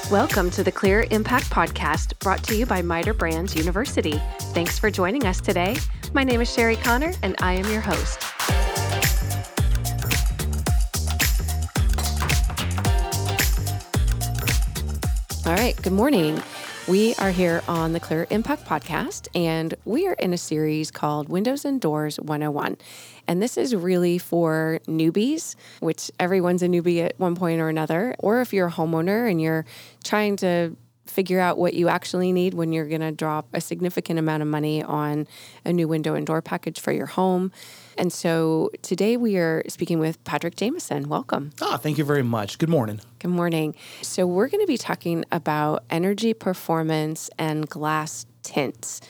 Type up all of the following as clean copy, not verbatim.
Welcome to the Clear Impact Podcast, brought to you by MITRE Brands University. Thanks for joining us today. My name is Sherry Connor, and I am your host. All right, good morning. We are here on the Clear Impact Podcast, and we are in a series called Windows and Doors 101. And this is really for newbies, which everyone's a newbie at one point or another, or if you're a homeowner and you're trying to figure out what you actually need when you're going to drop a significant amount of money on a new window and door package for your home. And so today we are speaking with Patrick Jameson. Welcome. Thank you very much. Good morning. Good morning. So we're going to be talking about energy performance and glass tints.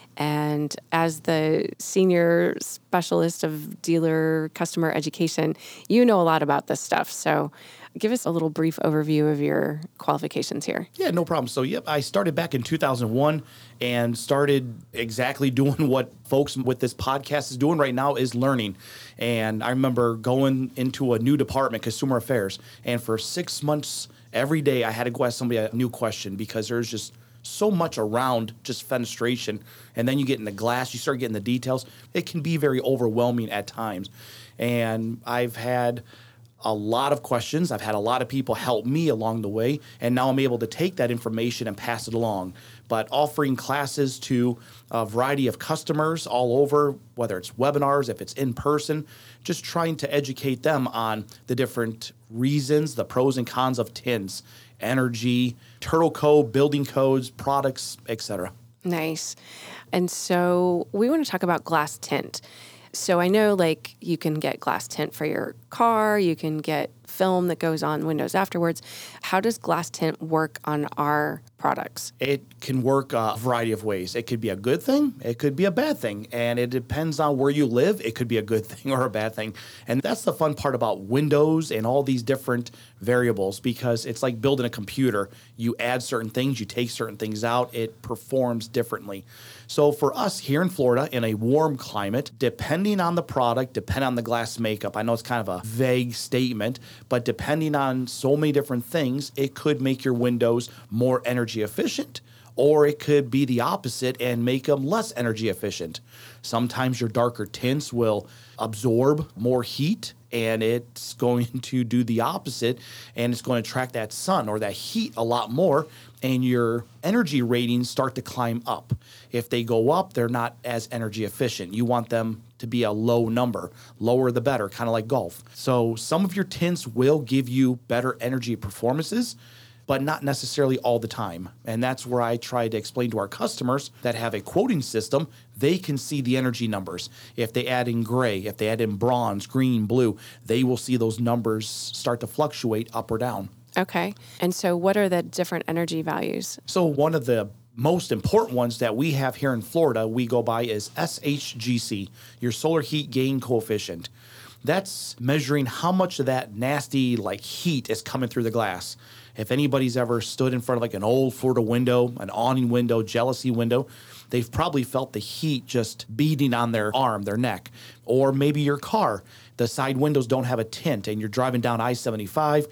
And as the senior specialist of dealer customer education, you know a lot about this stuff. So give us a little brief overview of your qualifications here. Yeah, no problem. So, I started back in 2001 and started exactly doing what folks with this podcast is doing right now, is learning. And I remember going into a new department, consumer affairs, and for 6 months, every day I had to go ask somebody a new question because there's just so much around just fenestration. And then you get into glass, you start getting the details. It can be very overwhelming at times. And I've had a lot of questions. I've had a lot of people help me along the way, and now I'm able to take that information and pass it along. But offering classes to a variety of customers all over, whether it's webinars, if it's in person, just trying to educate them on the different reasons, the pros and cons of tints, energy, turtle code, building codes, products, etc. Nice. And so we want to talk about glass tint. So I know you can get glass tint for your car, you can get film that goes on windows afterwards. How does glass tint work on our products? It can work a variety of ways. It could be a good thing, it could be a bad thing, and it depends on where you live. It could be a good thing or a bad thing. And that's the fun part about windows and all these different variables, because it's like building a computer. You add certain things, you take certain things out, it performs differently. So for us here in Florida, in a warm climate, depending on the product, depending on the glass makeup, I know it's kind of a vague statement, but depending on so many different things, it could make your windows more energy efficient, or it could be the opposite and make them less energy efficient. Sometimes your darker tints will absorb more heat, and it's going to do the opposite, and it's going to attract that sun or that heat a lot more, and your energy ratings start to climb up. If they go up, they're not as energy efficient. You want them to be a low number. Lower the better, kind of like golf. So some of your tints will give you better energy performances, but not necessarily all the time. And that's where I try to explain to our customers that have a quoting system, they can see the energy numbers. If they add in gray, if they add in bronze, green, blue, they will see those numbers start to fluctuate up or down. Okay. And so what are the different energy values? So one of the most important ones that we have here in Florida, we go by is SHGC, your solar heat gain coefficient. That's measuring how much of that nasty heat is coming through the glass. If anybody's ever stood in front of an old Florida window, an awning window, jealousy window, they've probably felt the heat just beating on their arm, their neck. Or maybe your car, the side windows don't have a tint and you're driving down I-75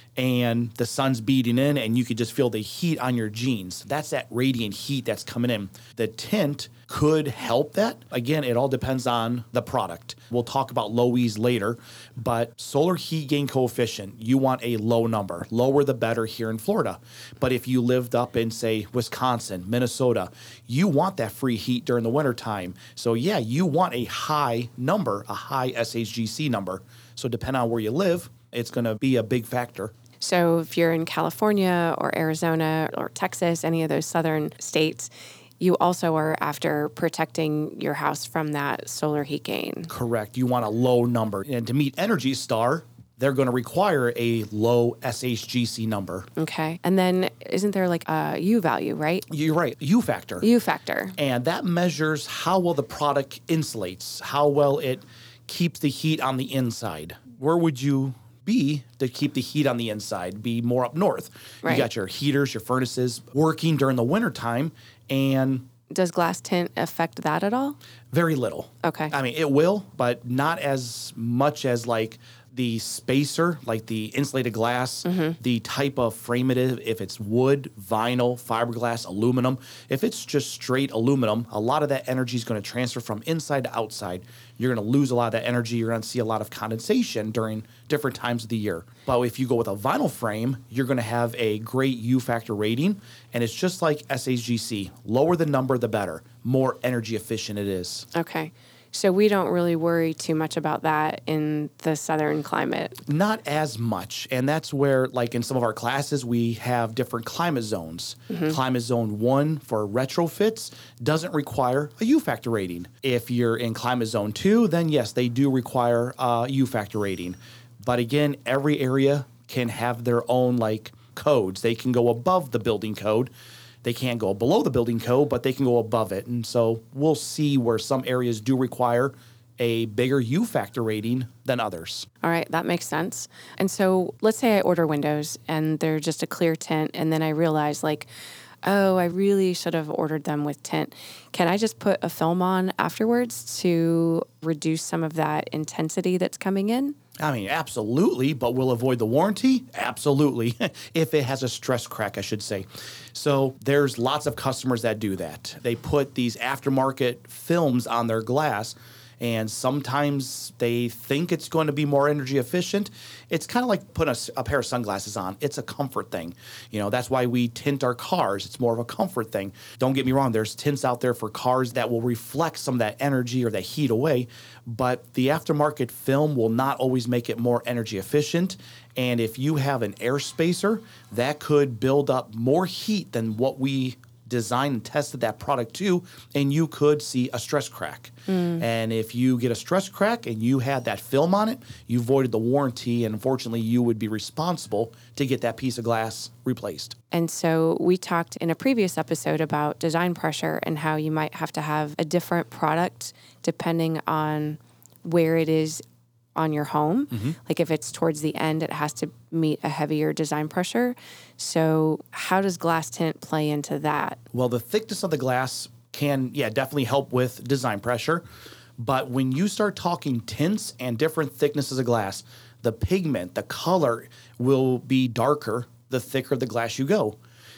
and the sun's beating in and you could just feel the heat on your jeans. That's that radiant heat that's coming in. The tint could help that. Again, it all depends on the product. We'll talk about low E's later, but solar heat gain coefficient, you want a low number. Lower the better here in Florida. But if you lived up in, say, Wisconsin, Minnesota, you want that free heat during the wintertime. So yeah, you want a high number, a high SHGC number. So depending on where you live, it's going to be a big factor. So if you're in California or Arizona or Texas, any of those southern states, you also are after protecting your house from that solar heat gain. Correct. You want a low number. And to meet Energy Star, they're going to require a low SHGC number. Okay. And then isn't there a U value, right? You're right. U factor. U factor. And that measures how well the product insulates, how well it keeps the heat on the inside. Where would you be to keep the heat on the inside? Be more up north. Right. You got your heaters, your furnaces working during the wintertime. And does glass tint affect that at all? Very little. Okay. I mean, it will, but not as much as the spacer, like the insulated glass, the type of frame it is, if it's wood, vinyl, fiberglass, aluminum. If it's just straight aluminum, a lot of that energy is going to transfer from inside to outside. You're going to lose a lot of that energy. You're going to see a lot of condensation during different times of the year. But if you go with a vinyl frame, you're going to have a great U factor rating. And it's just like SHGC. Lower the number, the better. More energy efficient it is. Okay. So we don't really worry too much about that in the southern climate. Not as much. And that's where, like in some of our classes, we have different climate zones. Climate zone 1 for retrofits doesn't require a U factor rating. If you're in climate zone 2, then yes, they do require a U factor rating. But again, every area can have their own like codes. They can go above the building code. They can't go below the building code, but they can go above it. And so we'll see where some areas do require a bigger U factor rating than others. All right, that makes sense. And so let's say I order windows and they're just a clear tint, and then I realize like, oh, I really should have ordered them with tint. Can I just put a film on afterwards to reduce some of that intensity that's coming in? I mean, absolutely, but we'll avoid the warranty? Absolutely. If it has a stress crack, I should say. So there's lots of customers that do that. They put these aftermarket films on their glass, and sometimes they think it's going to be more energy efficient. It's kind of like putting a pair of sunglasses on. It's a comfort thing. You know, that's why we tint our cars. It's more of a comfort thing. Don't get me wrong. There's tints out there for cars that will reflect some of that energy or that heat away, but the aftermarket film will not always make it more energy efficient. And if you have an air spacer, that could build up more heat than what we designed and tested that product to, and you could see a stress crack. And if you get a stress crack and you had that film on it, you voided the warranty, and unfortunately you would be responsible to get that piece of glass replaced. And so we talked in a previous episode about design pressure and how you might have to have a different product depending on where it is on your home. Like if it's towards the end, it has to meet a heavier design pressure. So how does glass tint play into that? Well, the thickness of the glass can, definitely help with design pressure. But when you start talking tints and different thicknesses of glass, the pigment, the color will be darker the thicker the glass you go.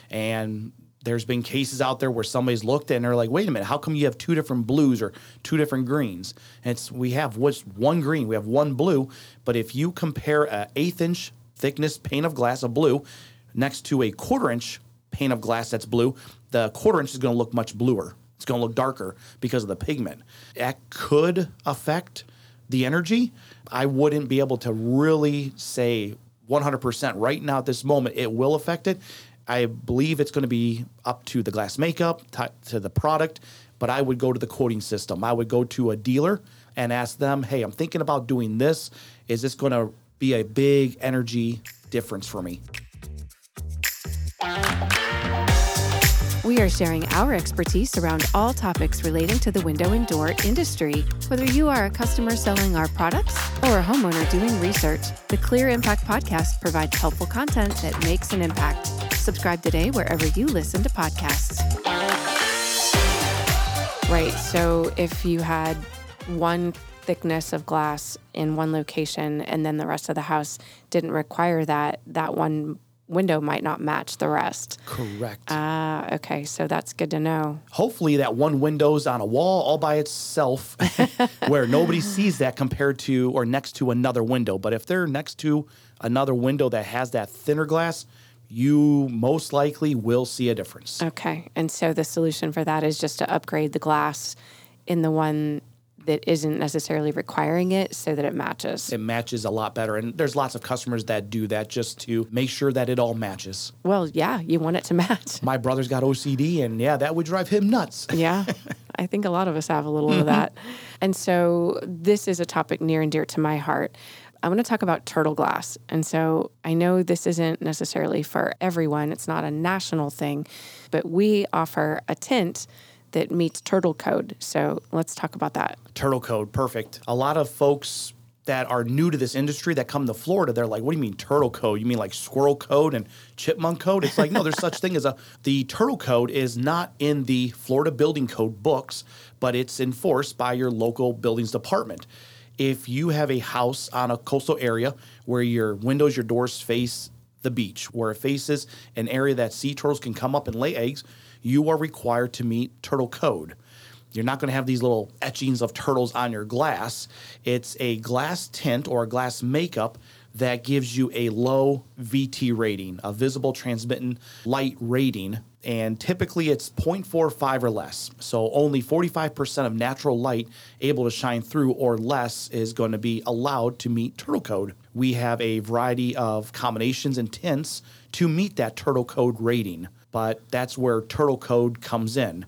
And there's been cases out there where somebody's looked at and they're like, wait a minute, how come you have two different blues or two different greens? And we have one green, we have one blue, but if you compare an 1/8 inch thickness pane of glass of blue next to a 1/4 inch pane of glass that's blue, the 1/4 inch is going to look much bluer. It's going to look darker because of the pigment. That could affect the energy. I wouldn't be able to really say 100% right now at this moment it will affect it. I believe it's going to be up to the glass makeup, to the product, but I would go to the quoting system. I would go to a dealer and ask them, hey, I'm thinking about doing this. Is this going to be a big energy difference for me? We are sharing our expertise around all topics relating to the window and door industry. Whether you are a customer selling our products or a homeowner doing research, the Clear Impact Podcast provides helpful content that makes an impact. Subscribe today wherever you listen to podcasts. Right, so if you had one thickness of glass in one location and then the rest of the house didn't require that one window might not match the rest. Correct. Okay, so that's good to know. Hopefully that one window's on a wall all by itself where nobody sees that compared to or next to another window. But if they're next to another window that has that thinner glass, you most likely will see a difference. Okay, and so the solution for that is just to upgrade the glass in the one that isn't necessarily requiring it so that it matches. It matches a lot better. And there's lots of customers that do that just to make sure that it all matches. Well, yeah, you want it to match. My brother's got OCD, and that would drive him nuts. Yeah, I think a lot of us have a little of that. And so this is a topic near and dear to my heart. I want to talk about turtle glass. And so I know this isn't necessarily for everyone. It's not a national thing, but we offer a tint that meets turtle code. So let's talk about that. Turtle code, perfect. A lot of folks that are new to this industry that come to Florida, they're like, what do you mean turtle code? You mean like squirrel code and chipmunk code? It's like, no, there's such thing as the turtle code is not in the Florida Building Code books, but it's enforced by your local buildings department. If you have a house on a coastal area where your windows, your doors face the beach, where it faces an area that sea turtles can come up and lay eggs, you are required to meet turtle code. You're not going to have these little etchings of turtles on your glass. It's a glass tint or a glass makeup that gives you a low VT rating, a visible transmitting light rating. And typically it's 0.45 or less. So only 45% of natural light able to shine through or less is going to be allowed to meet turtle code. We have a variety of combinations and tints to meet that turtle code rating, but that's where turtle code comes in.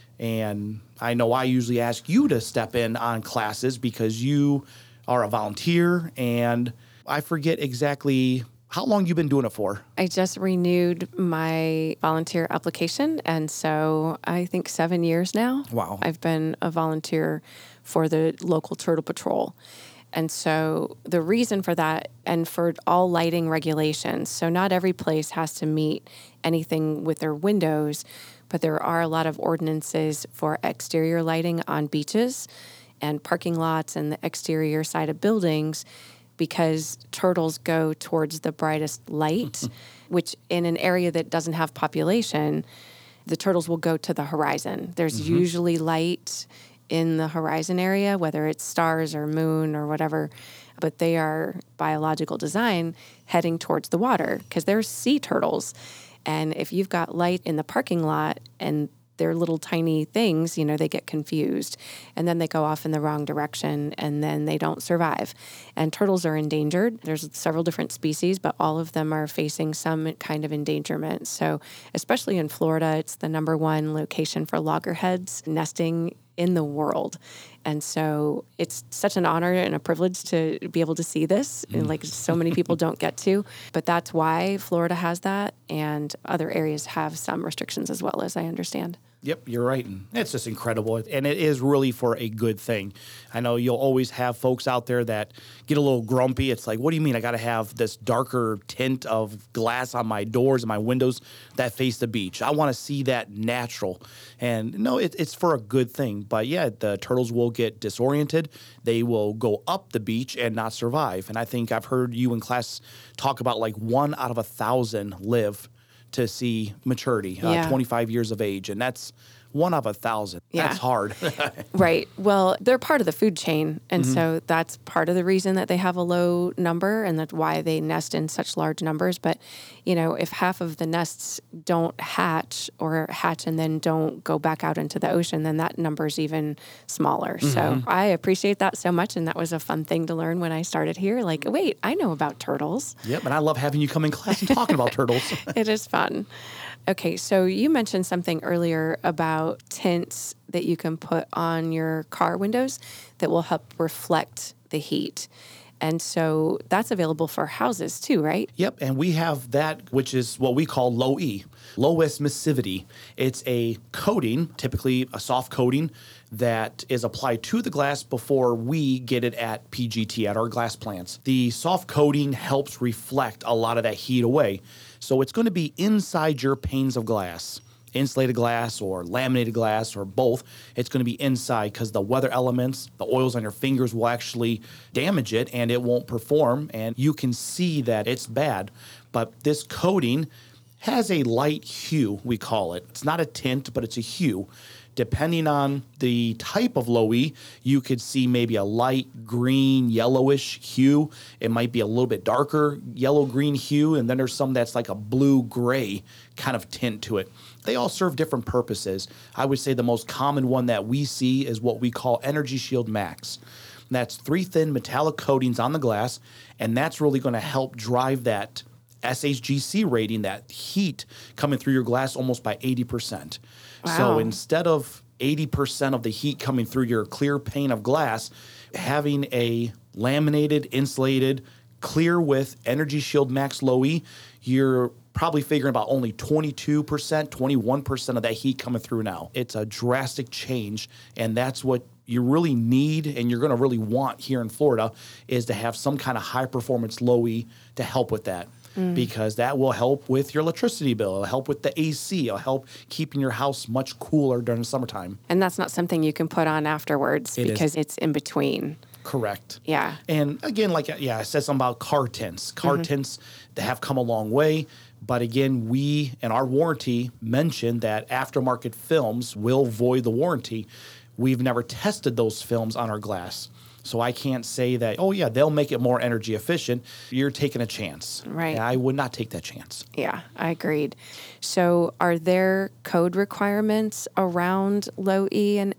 And I know I usually ask you to step in on classes because you are a volunteer, and I forget exactly how long you've been doing it for. I just renewed my volunteer application, and so I think 7 years now. Wow. I've been a volunteer for the local Turtle Patrol. And so the reason for that, and for all lighting regulations, so not every place has to meet anything with their windows, but there are a lot of ordinances for exterior lighting on beaches and parking lots and the exterior side of buildings, because turtles go towards the brightest light, which in an area that doesn't have population, the turtles will go to the horizon. There's usually light in the horizon area, whether it's stars or moon or whatever, but they are biological design heading towards the water because they're sea turtles. And if you've got light in the parking lot and they're little tiny things, they get confused and then they go off in the wrong direction and then they don't survive. And turtles are endangered. There's several different species, but all of them are facing some kind of endangerment. So especially in Florida, it's the #1 location for loggerheads nesting in the world. And so it's such an honor and a privilege to be able to see this. And like so many people don't get to, but that's why Florida has that. And other areas have some restrictions as well, as I understand. Yep, you're right. And it's just incredible. And it is really for a good thing. I know you'll always have folks out there that get a little grumpy. It's like, what do you mean I got to have this darker tint of glass on my doors and my windows that face the beach? I want to see that natural. And no, it's for a good thing. But yeah, the turtles will get disoriented. They will go up the beach and not survive. And I think I've heard you in class talk about like 1 out of 1,000 live to see maturity, 25 years of age. And that's 1 out of 1,000. Yeah. That's hard. Right. Well, they're part of the food chain. And so that's part of the reason that they have a low number and that's why they nest in such large numbers. But, if half of the nests don't hatch or hatch and then don't go back out into the ocean, then that number is even smaller. So I appreciate that so much. And that was a fun thing to learn when I started here. Like, wait, I know about turtles. Yep. And I love having you come in class and talking about turtles. It is fun. Okay, so you mentioned something earlier about tints that you can put on your car windows that will help reflect the heat. And so that's available for houses too, right? Yep, and we have that, which is what we call low E, low emissivity. It's a coating, typically a soft coating, that is applied to the glass before we get it at PGT, at our glass plants. The soft coating helps reflect a lot of that heat away. So it's going to be inside your panes of glass. Insulated glass or laminated glass or both, it's going to be inside because the weather elements, the oils on your fingers will actually damage it and it won't perform, and you can see that it's bad. But this coating has a light hue, we call it. It's not a tint, but it's a hue. Depending on the type of low E, you could see maybe a light green, yellowish hue. It might be a little bit darker yellow-green hue, and then there's some that's like a blue-gray kind of tint to it. They all serve different purposes. I would say the most common one that we see is what we call Energy Shield Max. That's 3 thin metallic coatings on the glass, and that's really going to help drive that SHGC rating, that heat coming through your glass almost by 80%. Wow. So instead of 80% of the heat coming through your clear pane of glass, having a laminated, insulated, clear with Energy Shield Max Low E, you're probably figuring about only 22%, 21% of that heat coming through now. It's a drastic change, and that's what you really need and you're going to really want here in Florida is to have some kind of high-performance Low E to help with that. Because that will help with your electricity bill. It'll help with the AC. It'll help keeping your house much cooler during the summertime. And that's not something you can put on afterwards because it's in between. Correct. Yeah. And again, I said something about car tints. Car tints, they have come a long way. But again, we in our warranty mentioned that aftermarket films will void the warranty. We've never tested those films on our glass. So I can't say that, oh, yeah, they'll make it more energy efficient. You're taking a chance. Right. And I would not take that chance. Yeah, I agreed. So are there code requirements around low E and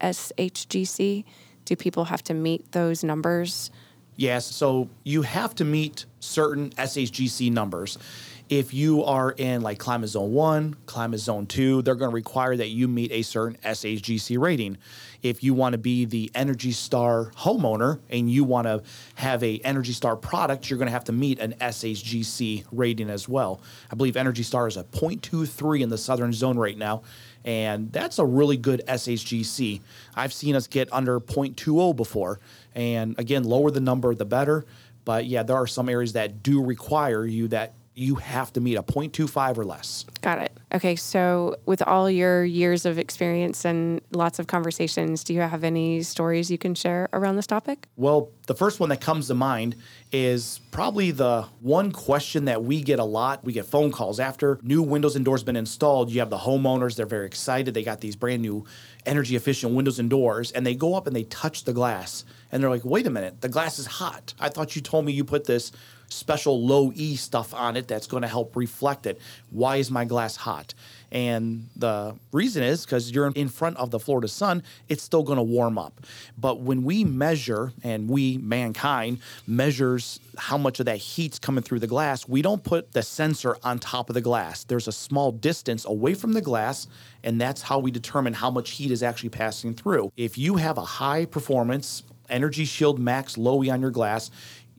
SHGC? Do people have to meet those numbers? Yes. So you have to meet certain SHGC numbers. If you are in like Climate Zone 1, Climate Zone 2, they're going to require that you meet a certain SHGC rating. If you want to be the Energy Star homeowner and you want to have a Energy Star product, you're going to have to meet an SHGC rating as well. I believe Energy Star is a 0.23 in the Southern Zone right now, and that's a really good SHGC. I've seen us get under 0.20 before, and again, lower the number, the better. But yeah, there are some areas that do require you have to meet a 0.25 or less. Got it. Okay, so with all your years of experience and lots of conversations, do you have any stories you can share around this topic? Well, the first one that comes to mind is probably the one question that we get a lot. We get phone calls after new windows and doors been installed. You have the homeowners, they're very excited. They got these brand new energy efficient windows and doors, and they go up and they touch the glass. And they're like, wait a minute, the glass is hot. I thought you told me you put this special low E stuff on it that's going to help reflect it. Why is my glass hot? And the reason is because you're in front of the Florida sun, it's still going to warm up. But when we measure, and we, mankind, measures how much of that heat's coming through the glass, we don't put the sensor on top of the glass. There's a small distance away from the glass, and that's how we determine how much heat is actually passing through. If you have a high performance Energy Shield Max Low E on your glass,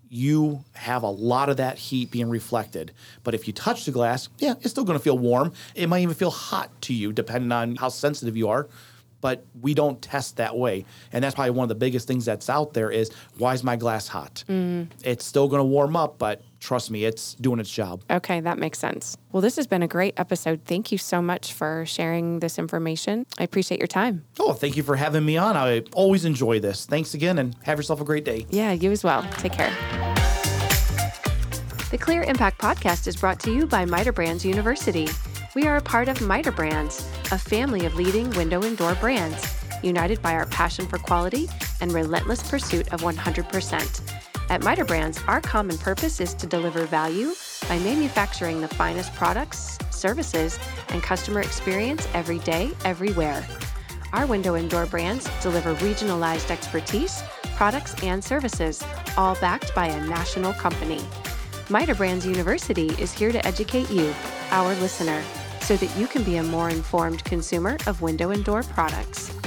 you have a lot of that heat being reflected. But if you touch the glass, yeah, it's still going to feel warm. It might even feel hot to you, depending on how sensitive you are. But we don't test that way. And that's probably one of the biggest things that's out there is, why is my glass hot? It's still going to warm up, but trust me, it's doing its job. Okay, that makes sense. Well, this has been a great episode. Thank you so much for sharing this information. I appreciate your time. Oh, thank you for having me on. I always enjoy this. Thanks again, and have yourself a great day. Yeah, you as well. Take care. The Clear Impact Podcast is brought to you by Miter Brands University. We are a part of Miter Brands, a family of leading window and door brands, united by our passion for quality and relentless pursuit of 100%. At Miter Brands, our common purpose is to deliver value by manufacturing the finest products, services, and customer experience every day, everywhere. Our window and door brands deliver regionalized expertise, products, and services, all backed by a national company. Miter Brands University is here to educate you, our listener, so that you can be a more informed consumer of window and door products.